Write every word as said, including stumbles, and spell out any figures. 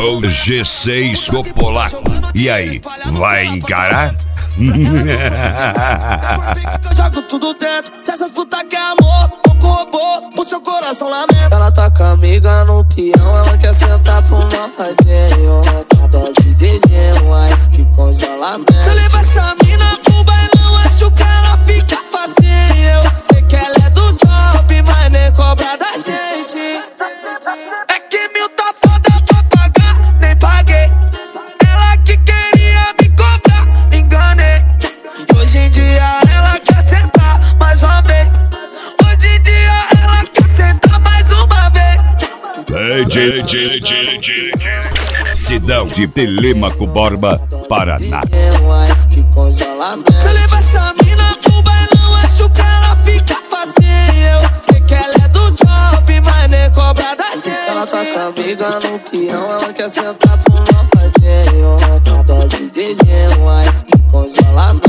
O G seis do Polaco. E aí, vai encarar? Eu jogo tudo dentro. Se essas putas quer amor, pouco robô, o seu coração lamenta. Ela tá com a amiga no peão, ela quer sentar pro mal fazenho. A dose de gelo, ice que congelamento. Se eu levar essa mina pro bailão, acho que ela fica facinho. Sei que ela é do job, mas nem cobra da gente. É que mil tá foda pra pagar, nem paguei. Ela que queria me cobrar, me enganei. E hoje em dia ela quer sentar mais uma vez. Hoje em dia ela quer sentar mais uma vez. D J, Sidão de Telêmaco Borba, Paraná. Se eu levar essa mina pro bailão, acho que ela fica facinho. Sei que ela é do job, mas nem cobra da gente. Ela tá com a amiga no peão, ela quer sentar pro mal fazenho. A dose de gelo, ice que congelamento.